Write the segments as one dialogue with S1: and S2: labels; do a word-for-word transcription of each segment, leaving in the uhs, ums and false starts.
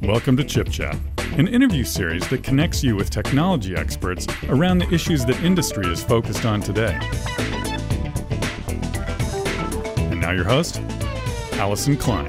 S1: Welcome to Chip Chat, an interview series that connects you with technology experts around the issues that industry is focused on today. And now your host, Allison Klein.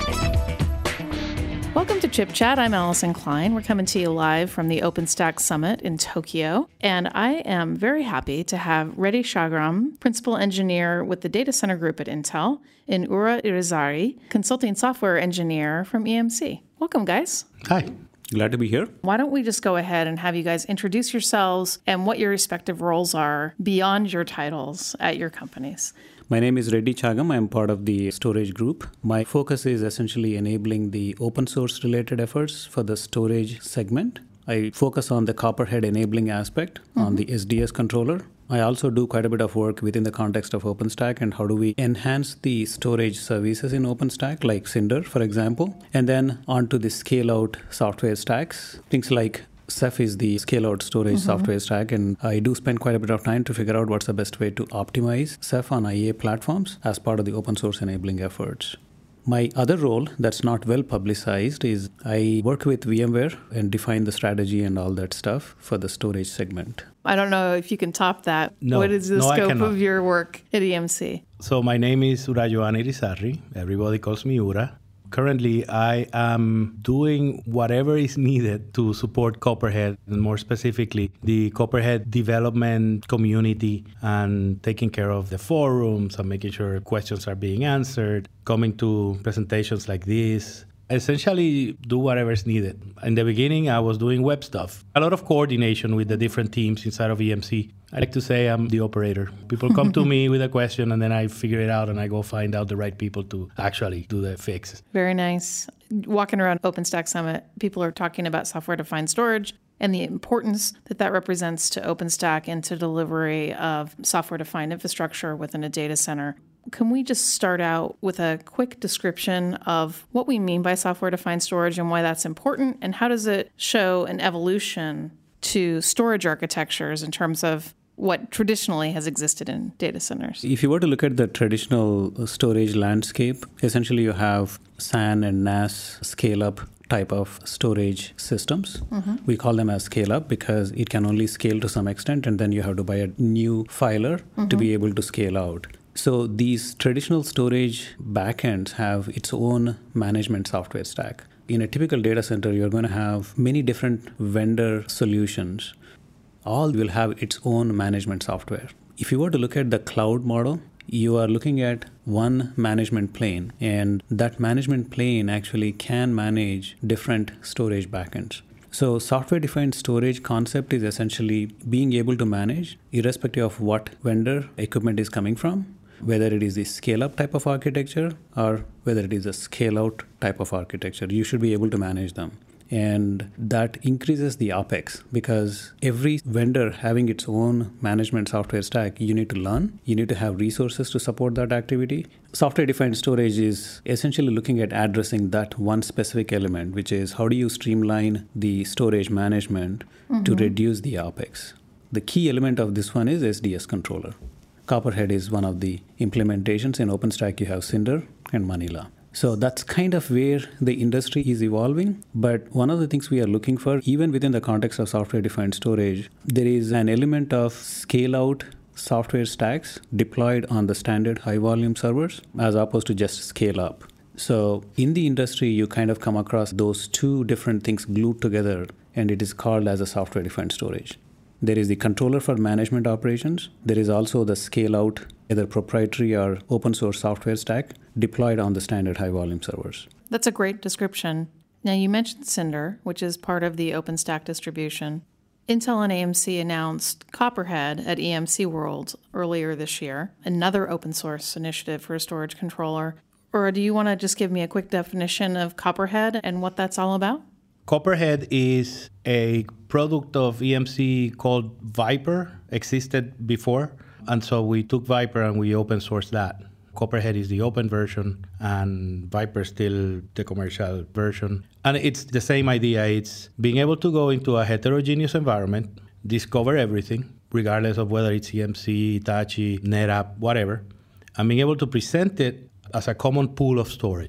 S2: Welcome to Chip Chat. I'm Allison Klein. We're coming to you live from the OpenStack Summit in Tokyo. And I am very happy to have Reddy Shagram, Principal Engineer with the Data Center Group at Intel, and Ura Irizarry, Consulting Software Engineer from E M C. Welcome, guys.
S3: Hi. Glad to be here.
S2: Why don't we just go ahead and have you guys introduce yourselves and what your respective roles are beyond your titles at your companies.
S3: My name is Reddy Chagam. I'm part of the storage group. My focus is essentially enabling the open source related efforts for the storage segment. I focus on the Copperhead enabling aspect mm-hmm. on the S D S controller. I also do quite a bit of work within the context of OpenStack and how do we enhance the storage services in OpenStack, like Cinder, for example, and then onto the scale-out software stacks, things like Ceph is the scale-out storage mm-hmm. software stack, and I do spend quite a bit of time to figure out what's the best way to optimize Ceph on I A platforms as part of the open source enabling efforts. My other role that's not well publicized is I work with VMware and define the strategy and all that stuff for the storage segment.
S2: I don't know if you can top that.
S4: No,
S2: what is the
S4: no,
S2: scope of your work at E M C?
S4: So my name is Ura Irizarry. Everybody calls me Ura. Currently, I am doing whatever is needed to support Copperhead, and more specifically, the Copperhead development community, and taking care of the forums and making sure questions are being answered, coming to presentations like this. Essentially, do whatever is needed. In the beginning, I was doing web stuff. A lot of coordination with the different teams inside of E M C. I like to say I'm the operator. People come to me with a question, and then I figure it out, and I go find out the right people to actually do the fix.
S2: Very nice. Walking around OpenStack Summit, people are talking about software-defined storage and the importance that that represents to OpenStack and to delivery of software-defined infrastructure within a data center. Can we just start out with a quick description of what we mean by software-defined storage and why that's important, and how does it show an evolution to storage architectures in terms of what traditionally has existed in data centers?
S3: If you were to look at the traditional storage landscape, essentially you have S A N and N A S scale-up type of storage systems. Mm-hmm. We call them as scale-up because it can only scale to some extent, and then you have to buy a new filer mm-hmm. to be able to scale out. So these traditional storage backends have its own management software stack. In a typical data center, you're going to have many different vendor solutions. All will have its own management software. If you were to look at the cloud model, you are looking at one management plane, and that management plane actually can manage different storage backends. So software-defined storage concept is essentially being able to manage, irrespective of what vendor equipment is coming from, whether it is a scale-up type of architecture or whether it is a scale-out type of architecture. You should be able to manage them. And that increases the OpEx because every vendor having its own management software stack, you need to learn. You need to have resources to support that activity. Software-defined storage is essentially looking at addressing that one specific element, which is how do you streamline the storage management mm-hmm. to reduce the OpEx. The key element of this one is S D S controller. Copperhead is one of the implementations. In OpenStack, you have Cinder and Manila. So that's kind of where the industry is evolving. But one of the things we are looking for, even within the context of software-defined storage, there is an element of scale-out software stacks deployed on the standard high-volume servers as opposed to just scale-up. So in the industry, you kind of come across those two different things glued together, and it is called as a software-defined storage. There is the controller for management operations. There is also the scale-out, either proprietary or open source software stack deployed on the standard high-volume servers.
S2: That's a great description. Now, you mentioned Cinder, which is part of the OpenStack distribution. Intel and A M C announced Copperhead at E M C World earlier this year, another open source initiative for a storage controller. Or do you want to just give me a quick definition of Copperhead and what that's all about?
S4: Copperhead is a product of E M C called Viper, existed before. And so we took Viper and we open sourced that. Copperhead is the open version and Viper is still the commercial version. And it's the same idea. It's being able to go into a heterogeneous environment, discover everything, regardless of whether it's E M C, Hitachi, NetApp, whatever, and being able to present it as a common pool of storage.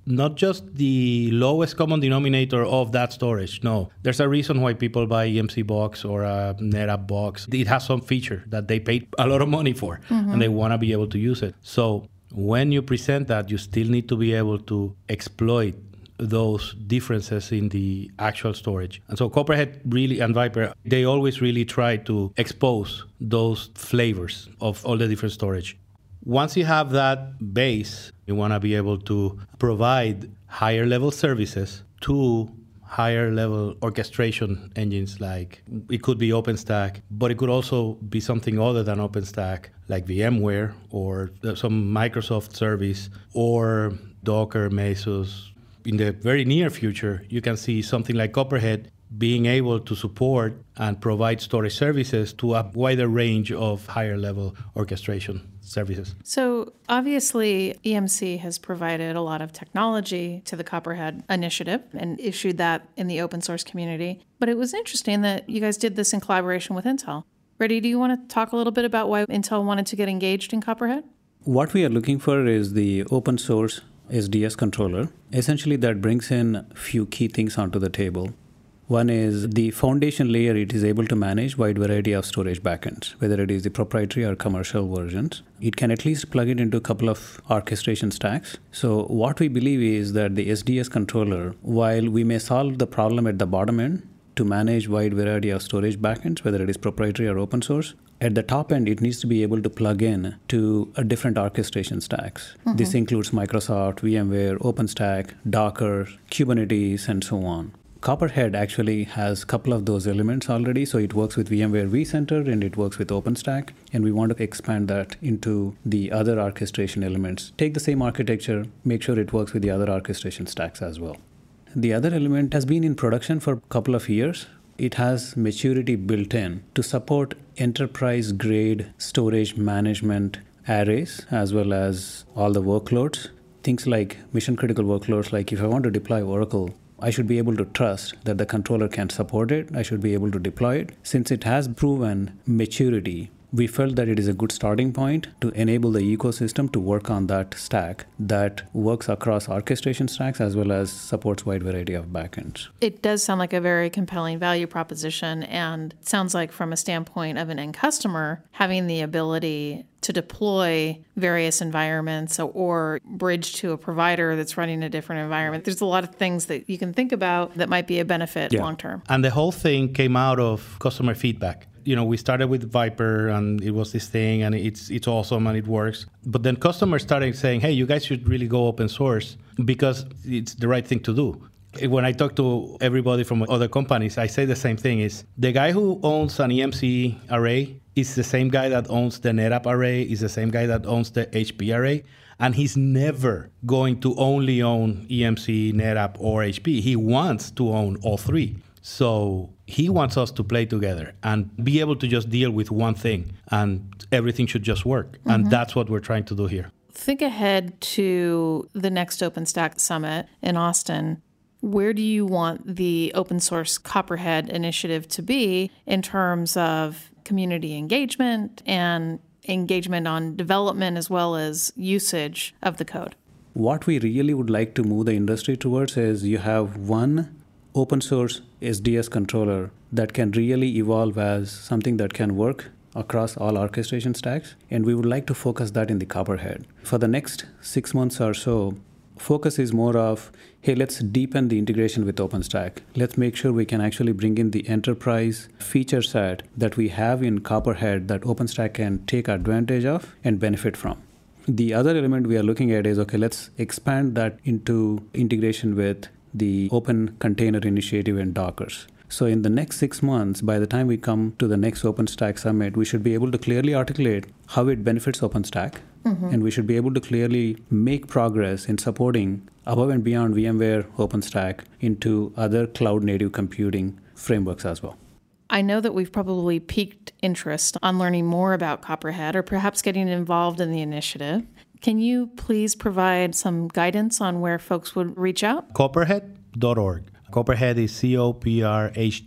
S4: not just the lowest common denominator of that storage. No, there's a reason why people buy E M C box or a NetApp box. It has some feature that they paid a lot of money for, mm-hmm. and they want to be able to use it. So when you present that, you still need to be able to exploit those differences in the actual storage. And so Copperhead really and Viper, they always really try to expose those flavors of all the different storage. Once you have that base, you want to be able to provide higher level services to higher level orchestration engines. Like it could be OpenStack, but it could also be something other than OpenStack, like VMware or some Microsoft service or Docker, Mesos. In the very near future, you can see something like Copperhead being able to support and provide storage services to a wider range of higher level orchestration services.
S2: So obviously, E M C has provided a lot of technology to the Copperhead initiative and issued that in the open source community. But it was interesting that you guys did this in collaboration with Intel. Reddy, do you want to talk a little bit about why Intel wanted to get engaged in Copperhead?
S3: What we are looking for is the open source S D S controller. Essentially, that brings in a few key things onto the table. One is the foundation layer. It is able to manage wide variety of storage backends, whether it is the proprietary or commercial versions. It can at least plug it into a couple of orchestration stacks. So what we believe is that the S D S controller, while we may solve the problem at the bottom end to manage wide variety of storage backends, whether it is proprietary or open source, at the top end, it needs to be able to plug in to a different orchestration stacks. Mm-hmm. This includes Microsoft, VMware, OpenStack, Docker, Kubernetes, and so on. Copperhead actually has a couple of those elements already. So it works with VMware vCenter and it works with OpenStack. And we want to expand that into the other orchestration elements. Take the same architecture, make sure it works with the other orchestration stacks as well. The other element has been in production for a couple of years. It has maturity built in to support enterprise-grade storage management arrays as well as all the workloads. Things like mission-critical workloads, like if I want to deploy Oracle, I should be able to trust that the controller can support it. I should be able to deploy it. Since it has proven maturity, we felt that it is a good starting point to enable the ecosystem to work on that stack that works across orchestration stacks as well as supports wide variety of backends.
S2: It does sound like a very compelling value proposition, and it sounds like from a standpoint of an end customer, having the ability to deploy various environments or bridge to a provider that's running a different environment. There's a lot of things that you can think about that might be a benefit yeah. long term.
S4: And the whole thing came out of customer feedback. You know, we started with Viper and it was this thing and it's it's awesome and it works. But then customers started saying, hey, you guys should really go open source because it's the right thing to do. When I talk to everybody from other companies, I say the same thing is the guy who owns an E M C array is the same guy that owns the NetApp array, is the same guy that owns the H P array. And he's never going to only own E M C, NetApp, or H P. He wants to own all three. So he wants us to play together and be able to just deal with one thing and everything should just work. Mm-hmm. And that's what we're trying to do here.
S2: Think ahead to the next OpenStack Summit in Austin. Where do you want the open source Copperhead initiative to be in terms of community engagement and engagement on development as well as usage of the code?
S3: What we really would like to move the industry towards is you have one open source S D S controller that can really evolve as something that can work across all orchestration stacks. And we would like to focus that in the Copperhead. For the next six months or so, focus is more of, hey, let's deepen the integration with OpenStack. Let's make sure we can actually bring in the enterprise feature set that we have in Copperhead that OpenStack can take advantage of and benefit from. The other element we are looking at is, okay, let's expand that into integration with the Open Container Initiative and Dockers. So in the next six months, by the time we come to the next OpenStack Summit, we should be able to clearly articulate how it benefits OpenStack. Mm-hmm. And we should be able to clearly make progress in supporting above and beyond VMware OpenStack into other cloud-native computing frameworks as well.
S2: I know that we've probably piqued interest on learning more about Copperhead or perhaps getting involved in the initiative. Can you please provide some guidance on where folks would reach out?
S4: Copperhead dot org. Copperhead is C O P R H D.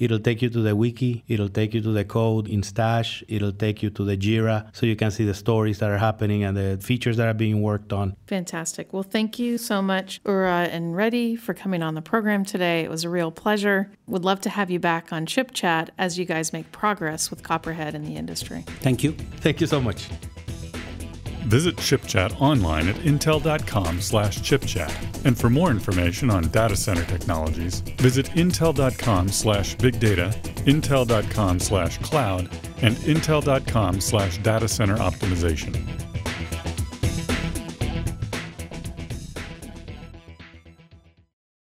S4: It'll take you to the wiki. It'll take you to the code in Stash. It'll take you to the Jira so you can see the stories that are happening and the features that are being worked on.
S2: Fantastic. Well, thank you so much, Ura and Reddy, for coming on the program today. It was a real pleasure. Would love to have you back on Chip Chat as you guys make progress with Copperhead in the industry.
S3: Thank you.
S4: Thank you so much.
S1: Visit ChipChat online at intel.com slash chipchat. And for more information on data center technologies, visit intel.com slash big data, intel.com slash cloud, and intel.com slash data center optimization.